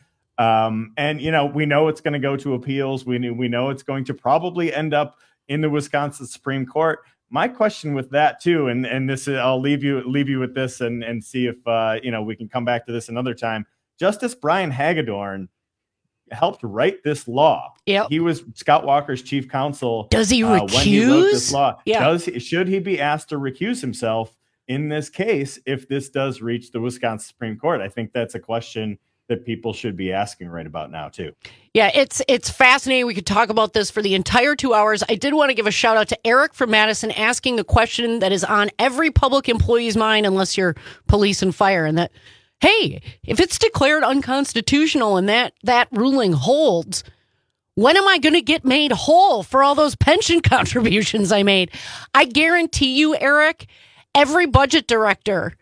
And, you know, we know it's going to go to appeals. We know it's going to probably end up in the Wisconsin Supreme Court. My question with that too, and this is, I'll leave you with this and see if we can come back to this another time. Justice Brian Hagedorn helped write this law. Yep. He was Scott Walker's chief counsel. Does he recuse? When he wrote this law? Yeah. Should he be asked to recuse himself in this case if this does reach the Wisconsin Supreme Court? I think that's a question that people should be asking right about now too. Yeah, it's fascinating. We could talk about this for the entire 2 hours. I did want to give a shout out to Eric from Madison asking a question that is on every public employee's mind, unless you're police and fire, and that, hey, if it's declared unconstitutional and that ruling holds, when am I going to get made whole for all those pension contributions I made? I guarantee you, Eric, every budget director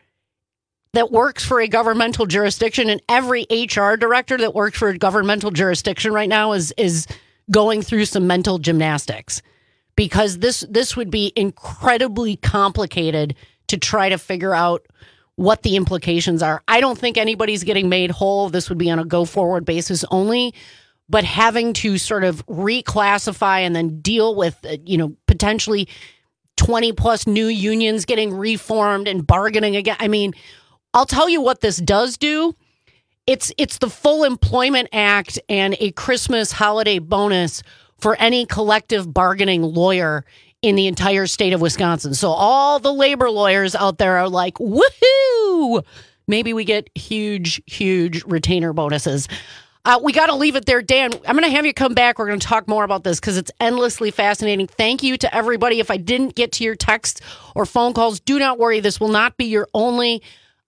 that works for a governmental jurisdiction and every HR director that works for a governmental jurisdiction right now is going through some mental gymnastics, because this would be incredibly complicated to try to figure out what the implications are. I don't think anybody's getting made whole. This would be on a go forward basis only, but having to sort of reclassify and then deal with, potentially 20 plus new unions getting reformed and bargaining again. I mean, I'll tell you what this does do. It's the Full Employment Act and a Christmas holiday bonus for any collective bargaining lawyer in the entire state of Wisconsin. So all the labor lawyers out there are like, woohoo! Maybe we get huge, huge retainer bonuses. We got to leave it there. Dan, I'm going to have you come back. We're going to talk more about this because it's endlessly fascinating. Thank you to everybody. If I didn't get to your texts or phone calls, do not worry. This will not be your only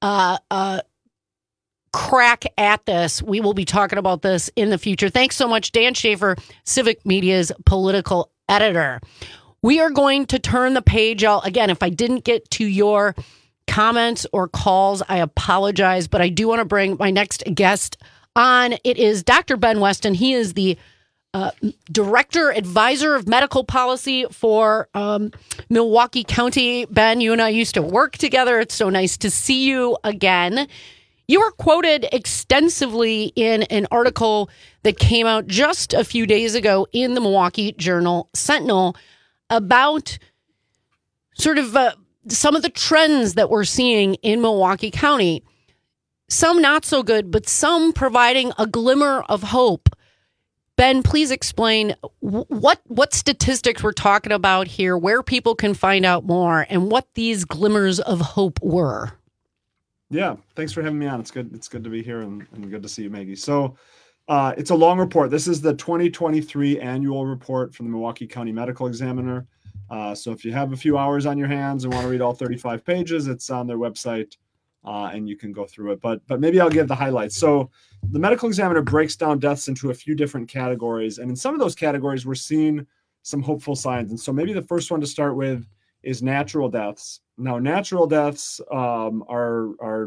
crack at this. We will be talking about this in the future. Thanks so much, Dan Schaefer, Civic Media's political editor. We are going to turn the page. Again, if I didn't get to your comments or calls, I apologize, but I do want to bring my next guest on. It is Dr. Ben Weston. He is the Director Advisor of Medical Policy for Milwaukee County. Ben, you and I used to work together. It's so nice to see you again. You were quoted extensively in an article that came out just a few days ago in the Milwaukee Journal-Sentinel about sort of some of the trends that we're seeing in Milwaukee County. Some not so good, but some providing a glimmer of hope. Ben, please explain what statistics we're talking about here, where people can find out more, and what these glimmers of hope were. Yeah, thanks for having me on. It's good to be here and good to see you, Maggie. So it's a long report. This is the 2023 annual report from the Milwaukee County Medical Examiner. So if you have a few hours on your hands and want to read all 35 pages, it's on their website. And you can go through it, but maybe I'll give the highlights. So the Medical Examiner breaks down deaths into a few different categories, and in some of those categories, we're seeing some hopeful signs. And so maybe the first one to start with is natural deaths. Now, natural deaths are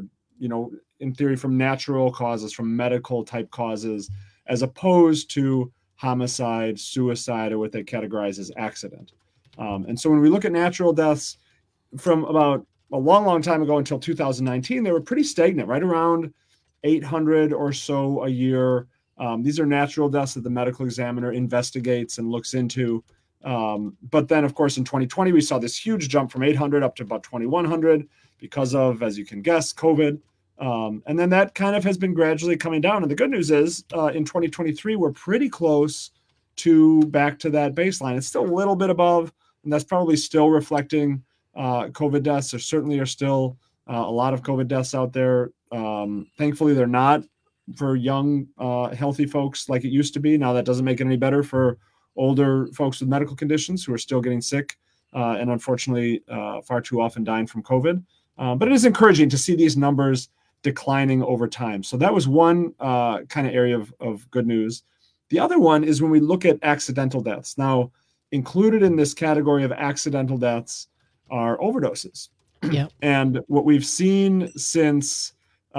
in theory from natural causes, from medical type causes, as opposed to homicide, suicide, or what they categorize as accident. And so when we look at natural deaths from about a long time ago until 2019, they were pretty stagnant, right around 800 or so a year. These are natural deaths that the Medical Examiner investigates and looks into. But then, of course, in 2020, we saw this huge jump from 800 up to about 2,100 because of, as you can guess, COVID. And then that kind of has been gradually coming down. And the good news is in 2023, we're pretty close to back to that baseline. It's still a little bit above, and that's probably still reflecting COVID deaths. There certainly are still a lot of COVID deaths out there. Thankfully, they're not for young, healthy folks like it used to be. Now, that doesn't make it any better for older folks with medical conditions who are still getting sick and unfortunately far too often dying from COVID. But it is encouraging to see these numbers declining over time. So that was one kind of area of good news. The other one is when we look at accidental deaths. Now, included in this category of accidental deaths are overdoses. Yeah. And what we've seen since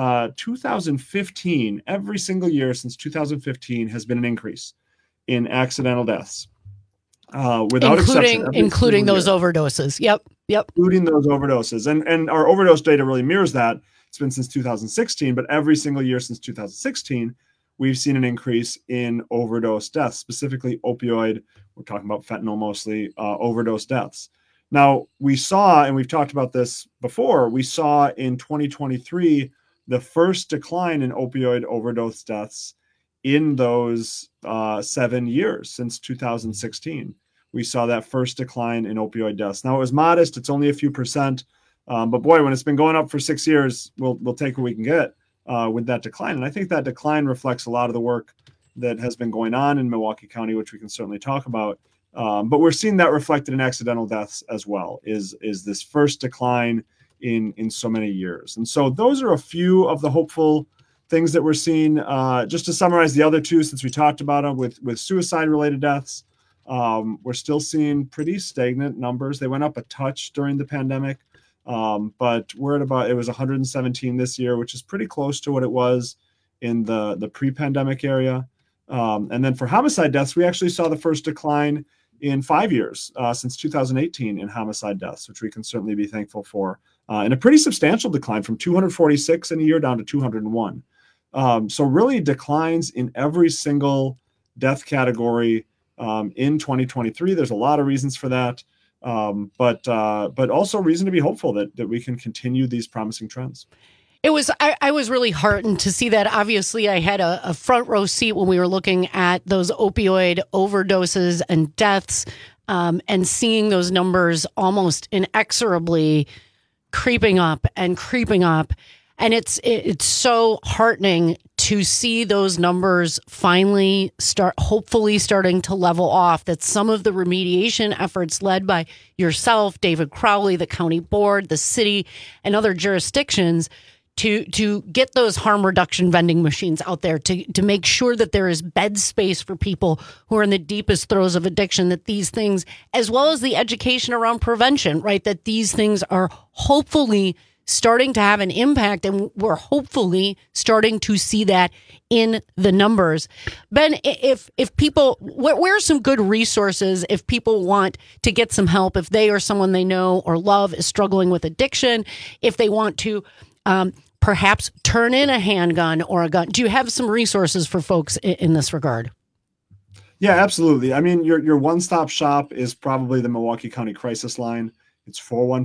2015, every single year since 2015 has been an increase in accidental deaths. without exception. Including those overdoses. Yep. Including those overdoses. And our overdose data really mirrors that. It's been since 2016, but every single year since 2016, we've seen an increase in overdose deaths, specifically opioid. We're talking about fentanyl mostly, overdose deaths. Now, we saw, and we've talked about this before, we saw in 2023 the first decline in opioid overdose deaths in those 7 years since 2016. We saw that first decline in opioid deaths. Now, it was modest. It's only a few percent. But boy, when it's been going up for 6 years, we'll take what we can get with that decline. And I think that decline reflects a lot of the work that has been going on in Milwaukee County, which we can certainly talk about. But we're seeing that reflected in accidental deaths as well, is this first decline in so many years. And so those are a few of the hopeful things that we're seeing. Just to summarize the other two, since we talked about them, with suicide-related deaths, we're still seeing pretty stagnant numbers. They went up a touch during the pandemic. But we're at about, it was 117 this year, which is pretty close to what it was in the pre-pandemic area. And then for homicide deaths, we actually saw the first decline in 5 years since 2018 in homicide deaths, which we can certainly be thankful for. And a pretty substantial decline from 246 in a year down to 201. So really declines in every single death category in 2023. There's a lot of reasons for that. But also reason to be hopeful that we can continue these promising trends. I was really heartened to see that. Obviously, I had a front row seat when we were looking at those opioid overdoses and deaths, and seeing those numbers almost inexorably creeping up. And it's so heartening to see those numbers finally hopefully starting to level off, that some of the remediation efforts led by yourself, David Crowley, the county board, the city, and other jurisdictions to get those harm reduction vending machines out there, to make sure that there is bed space for people who are in the deepest throes of addiction, that these things, as well as the education around prevention, right, that these things are hopefully starting to have an impact, and we're hopefully starting to see that in the numbers. Ben, if people, where are some good resources if people want to get some help, if they or someone they know or love is struggling with addiction, if they want to perhaps turn in a handgun or a gun? Do you have some resources for folks in this regard? Yeah, absolutely. I mean, your one-stop shop is probably the Milwaukee County Crisis Line. It's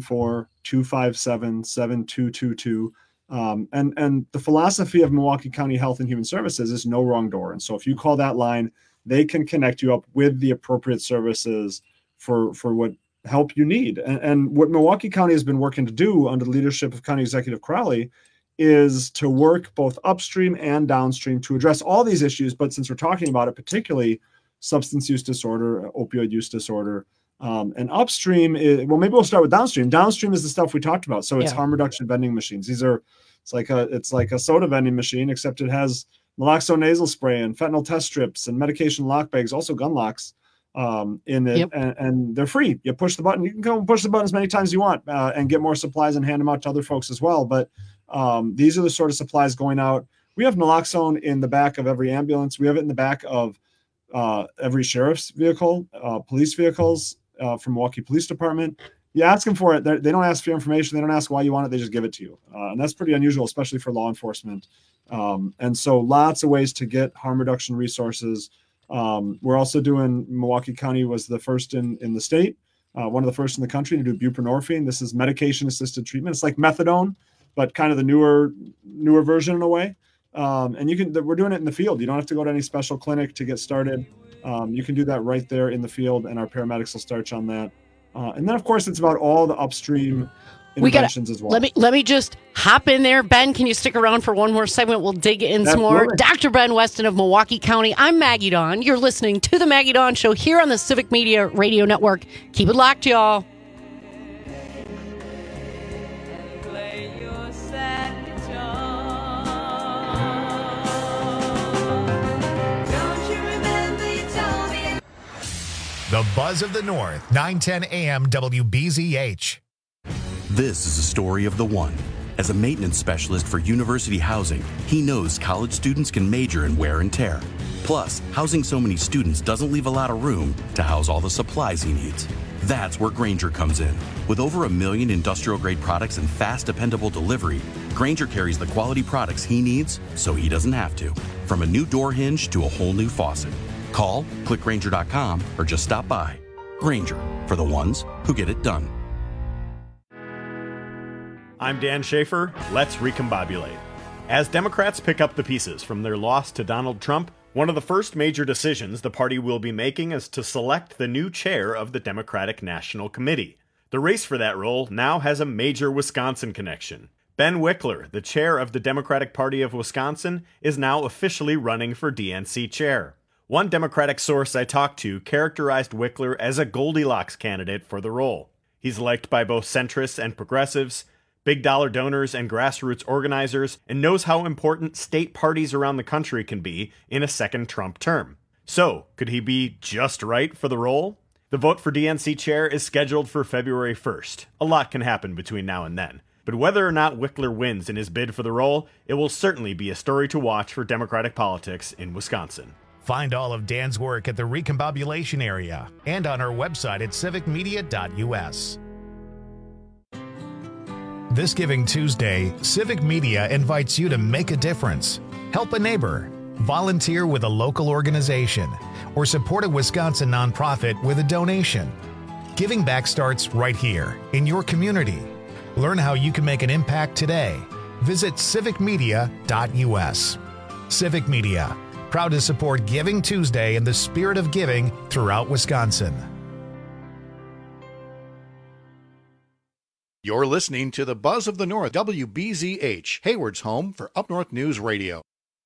414-257-7222. And the philosophy of Milwaukee County Health and Human Services is no wrong door. And so if you call that line, they can connect you up with the appropriate services for what help you need. And what Milwaukee County has been working to do under the leadership of County Executive Crowley is to work both upstream and downstream to address all these issues. But since we're talking about it, particularly substance use disorder, opioid use disorder, and upstream is, well, maybe we'll start with downstream. Downstream is the stuff we talked about. So it's harm reduction vending machines. It's like a soda vending machine, except it has naloxone nasal spray and fentanyl test strips and medication lock bags, also gun locks in it. And they're free. You push the button. You can go and push the button as many times as you want and get more supplies and hand them out to other folks as well. But these are the sort of supplies going out. We have naloxone in the back of every ambulance. We have it in the back of every sheriff's vehicle, police vehicles, from Milwaukee Police Department. You ask them for it. They don't ask for your information. They don't ask why you want it. They just give it to you. And that's pretty unusual, especially for law enforcement. And so lots of ways to get harm reduction resources. We're also doing, Milwaukee County was the first in the state, one of the first in the country to do buprenorphine. This is medication-assisted treatment. It's like methadone, but kind of the newer version in a way. And we're doing it in the field. You don't have to go to any special clinic to get started. You can do that right there in the field, and our paramedics will start you on that. And then, of course, it's about all the upstream interventions as well. Let me just hop in there. Ben, can you stick around for one more segment? We'll dig in some more. Dr. Ben Weston of Milwaukee County. I'm Maggie Dawn. You're listening to The Maggie Dawn Show here on the Civic Media Radio Network. Keep it locked, y'all. The Buzz of the North, 910 AM WBZH. This is a story of the one. As a maintenance specialist for university housing, he knows college students can major in wear and tear. Plus, housing so many students doesn't leave a lot of room to house all the supplies he needs. That's where Grainger comes in. With over 1 million industrial-grade products and fast, dependable delivery, Grainger carries the quality products he needs so he doesn't have to. From a new door hinge to a whole new faucet. Call, click Grainger.com, or just stop by. Grainger, for the ones who get it done. I'm Dan Schaefer. Let's recombobulate. As Democrats pick up the pieces from their loss to Donald Trump, one of the first major decisions the party will be making is to select the new chair of the Democratic National Committee. The race for that role now has a major Wisconsin connection. Ben Wickler, the chair of the Democratic Party of Wisconsin, is now officially running for DNC chair. One Democratic source I talked to characterized Wickler as a Goldilocks candidate for the role. He's liked by both centrists and progressives, big dollar donors and grassroots organizers, and knows how important state parties around the country can be in a second Trump term. So, could he be just right for the role? The vote for DNC chair is scheduled for February 1st. A lot can happen between now and then. But whether or not Wickler wins in his bid for the role, it will certainly be a story to watch for Democratic politics in Wisconsin. Find all of Dan's work at the Recombobulation area and on our website at civicmedia.us. This Giving Tuesday, Civic Media invites you to make a difference, help a neighbor, volunteer with a local organization, or support a Wisconsin nonprofit with a donation. Giving back starts right here in your community. Learn how you can make an impact today. Visit civicmedia.us. Civic Media, proud to support Giving Tuesday in the spirit of giving throughout Wisconsin. You're listening to the Buzz of the North, WBZH, Hayward's home for Up North News Radio.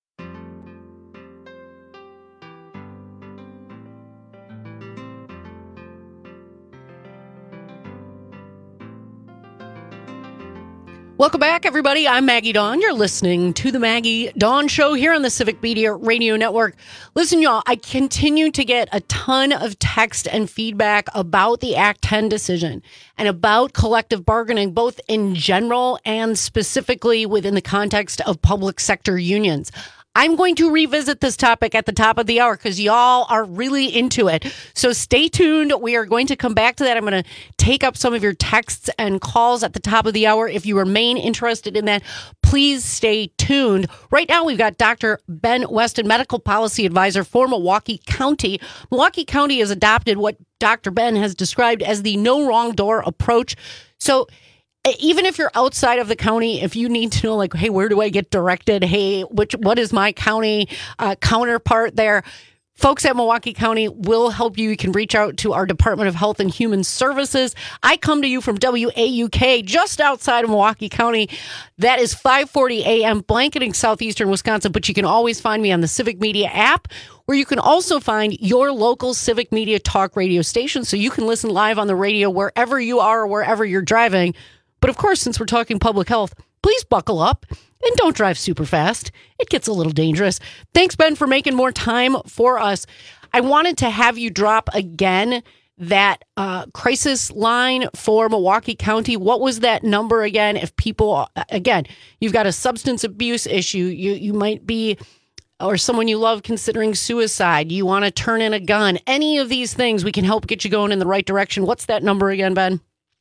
Welcome back, everybody. I'm Maggie Dawn. You're listening to the Maggie Dawn Show here on the Civic Media Radio Network. Listen, y'all, I continue to get a ton of text and feedback about the Act 10 decision and about collective bargaining, both in general and specifically within the context of public sector unions. I'm going to revisit this topic at the top of the hour because y'all are really into it. So stay tuned. We are going to come back to that. I'm going to take up some of your texts and calls at the top of the hour. If you remain interested in that, please stay tuned. Right now, we've got Dr. Ben Weston, Medical Policy Advisor for Milwaukee County. Milwaukee County has adopted what Dr. Ben has described as the no wrong door approach. So even if you're outside of the county, if you need to know, like, hey, where do I get directed? Hey, what is my county counterpart there? Folks at Milwaukee County will help you. You can reach out to our Department of Health and Human Services. I come to you from WAUK, just outside of Milwaukee County. That is 5:40 a.m., blanketing southeastern Wisconsin. But you can always find me on the Civic Media app, where you can also find your local Civic Media talk radio station, so you can listen live on the radio wherever you are or wherever you're driving. But of course, since we're talking public health, please buckle up and don't drive super fast. It gets a little dangerous. Thanks, Ben, for making more time for us. I wanted to have you drop again that crisis line for Milwaukee County. What was that number again? If people, again, you've got a substance abuse issue, you might be, or someone you love considering suicide, you want to turn in a gun, any of these things, we can help get you going in the right direction. What's that number again, Ben?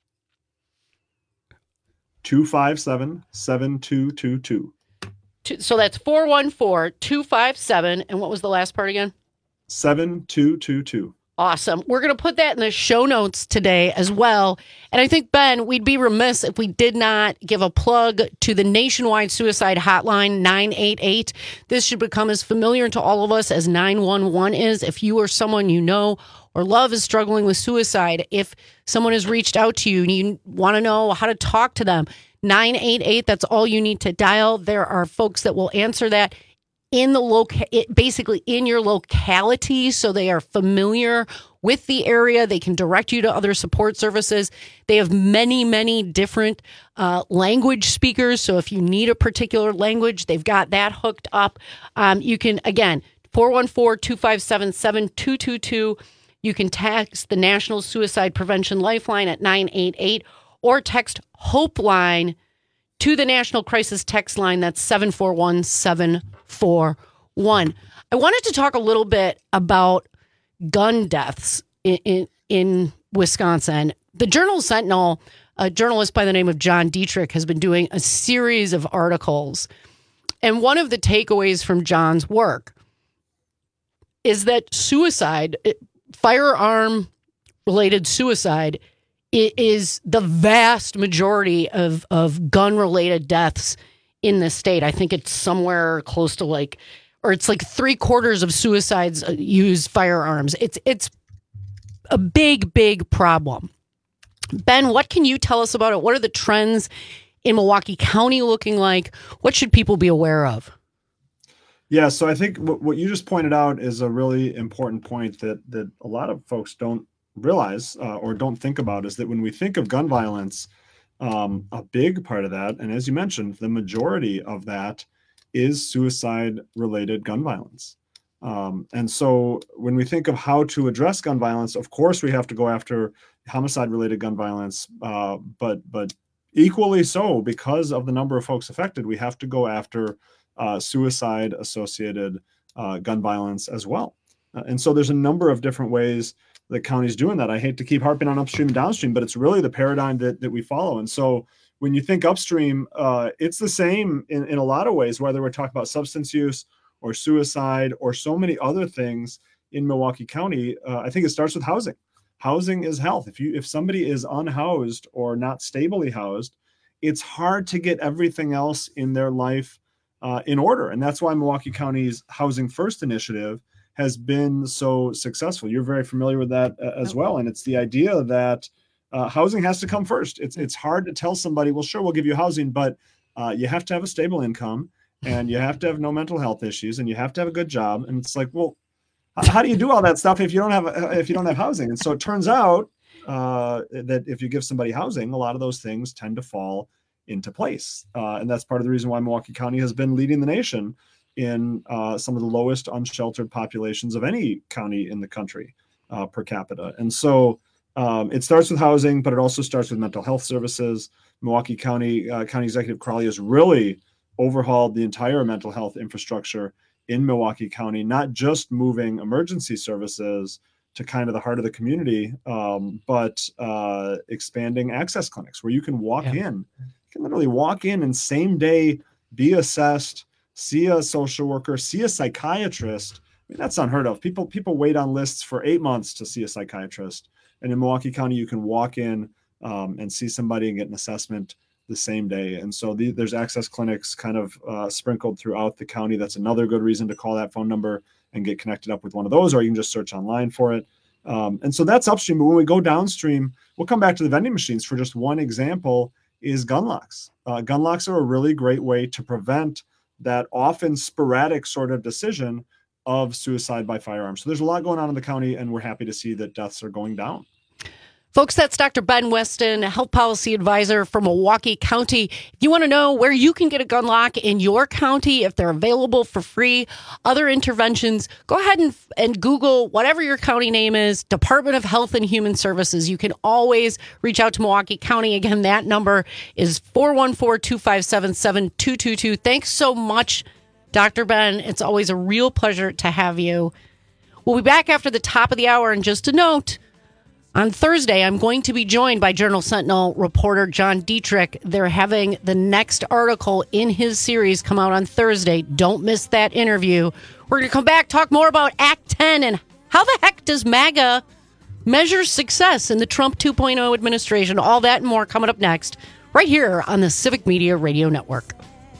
257-7222. So that's 414-257. And what was the last part again? 7222. Awesome. We're going to put that in the show notes today as well. And I think, Ben, we'd be remiss if we did not give a plug to the nationwide suicide hotline, 988. This should become as familiar to all of us as 911 is. If you or someone you know or love is struggling with suicide, if someone has reached out to you and you want to know how to talk to them, 988, that's all you need to dial. There are folks that will answer that in the basically in your locality, so they are familiar with the area. They can direct you to other support services. They have many, many different language speakers. So if you need a particular language, they've got that hooked up. You can, again, 414-257-7222. You can text the National Suicide Prevention Lifeline at 988 or text Hope Line to the National Crisis Text Line. That's 741-7411. One, I wanted to talk a little bit about gun deaths in Wisconsin. The Journal-Sentinel, a journalist by the name of John Dietrich, has been doing a series of articles. And one of the takeaways from John's work is that suicide, firearm-related suicide, is the vast majority of gun-related deaths in the state. I think it's somewhere close to it's like 3/4 of suicides use firearms. It's a big problem. Ben, what can you tell us about it? What are the trends in Milwaukee County looking like? What should people be aware of? Yeah, so I think what you just pointed out is a really important point that a lot of folks don't realize or don't think about, is that when we think of gun violence, a big part of that, and as you mentioned, the majority of that is suicide-related gun violence. And so when we think of how to address gun violence, of course, we have to go after homicide-related gun violence, but equally so, because of the number of folks affected, we have to go after suicide-associated gun violence as well. And so there's a number of different ways the county's doing that. I hate to keep harping on upstream and downstream, but it's really the paradigm that we follow. And so when you think upstream, it's the same in a lot of ways, whether we're talking about substance use or suicide or so many other things in Milwaukee County. I think it starts with housing. Housing is health. If somebody is unhoused or not stably housed, it's hard to get everything else in their life in order. And that's why Milwaukee County's Housing First initiative has been so successful. You're very familiar with that as well. And it's the idea that housing has to come first. It's hard to tell somebody, well, sure, we'll give you housing, but you have to have a stable income, and you have to have no mental health issues, and you have to have a good job. And it's like, well, how do you do all that stuff if you don't have housing? And so it turns out that if you give somebody housing, a lot of those things tend to fall into place. And that's part of the reason why Milwaukee County has been leading the nation in some of the lowest unsheltered populations of any county in the country per capita. And so it starts with housing, but it also starts with mental health services. Milwaukee County Executive Crowley has really overhauled the entire mental health infrastructure in Milwaukee County, not just moving emergency services to kind of the heart of the community, but expanding access clinics where you can walk in. You can literally walk in and same day be assessed, see a social worker, see a psychiatrist. I mean, that's unheard of. People wait on lists for 8 months to see a psychiatrist. And in Milwaukee County, you can walk in and see somebody and get an assessment the same day. And so there's access clinics kind of sprinkled throughout the county. That's another good reason to call that phone number and get connected up with one of those, or you can just search online for it. And so that's upstream. But when we go downstream, we'll come back to the vending machines for just one example is gun locks. Gun locks are a really great way to prevent that often sporadic sort of decision of suicide by firearm. So there's a lot going on in the county, and we're happy to see that deaths are going down. Folks, that's Dr. Ben Weston, Health Policy Advisor for Milwaukee County. If you want to know where you can get a gun lock in your county, if they're available for free, other interventions, go ahead and Google whatever your county name is, Department of Health and Human Services. You can always reach out to Milwaukee County. Again, that number is 414-257-7222. Thanks so much, Dr. Ben. It's always a real pleasure to have you. We'll be back after the top of the hour. And just a note, on Thursday, I'm going to be joined by Journal-Sentinel reporter John Dietrich. They're having the next article in his series come out on Thursday. Don't miss that interview. We're going to come back, talk more about Act 10 and how the heck does MAGA measure success in the Trump 2.0 administration. All that and more coming up next, right here on the Civic Media Radio Network.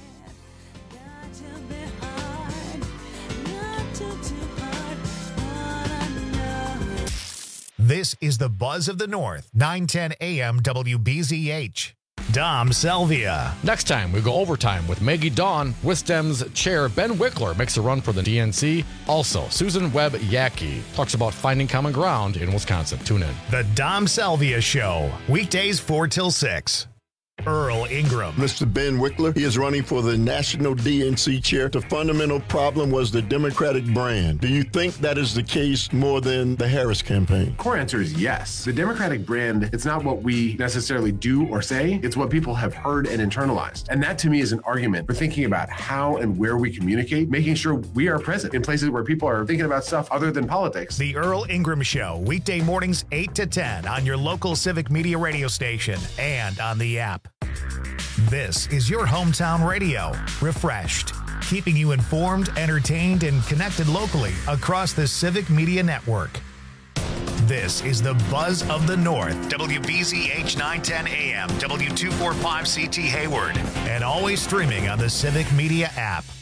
This is the Buzz of the North, 910 AM WBZH. Dom Salvia. Next time, we go overtime with Maggie Dawn. WISDEM's chair Ben Wickler makes a run for the DNC. Also, Susan Webb Yackey talks about finding common ground in Wisconsin. Tune in. The Dom Salvia Show, weekdays 4 till 6. Earl Ingram. Mr. Ben Wickler, he is running for the national DNC chair. The fundamental problem was the Democratic brand. Do you think that is the case more than the Harris campaign? Core answer is yes. The Democratic brand, it's not what we necessarily do or say, it's what people have heard and internalized. And that to me is an argument for thinking about how and where we communicate, making sure we are present in places where people are thinking about stuff other than politics. The Earl Ingram Show, weekday mornings 8 to 10 on your local Civic Media radio station and on the app. This is your hometown radio, refreshed, keeping you informed, entertained, and connected locally across the Civic Media Network. This is the Buzz of the North, WBZH 910 AM, W245CT Hayward, and always streaming on the Civic Media app.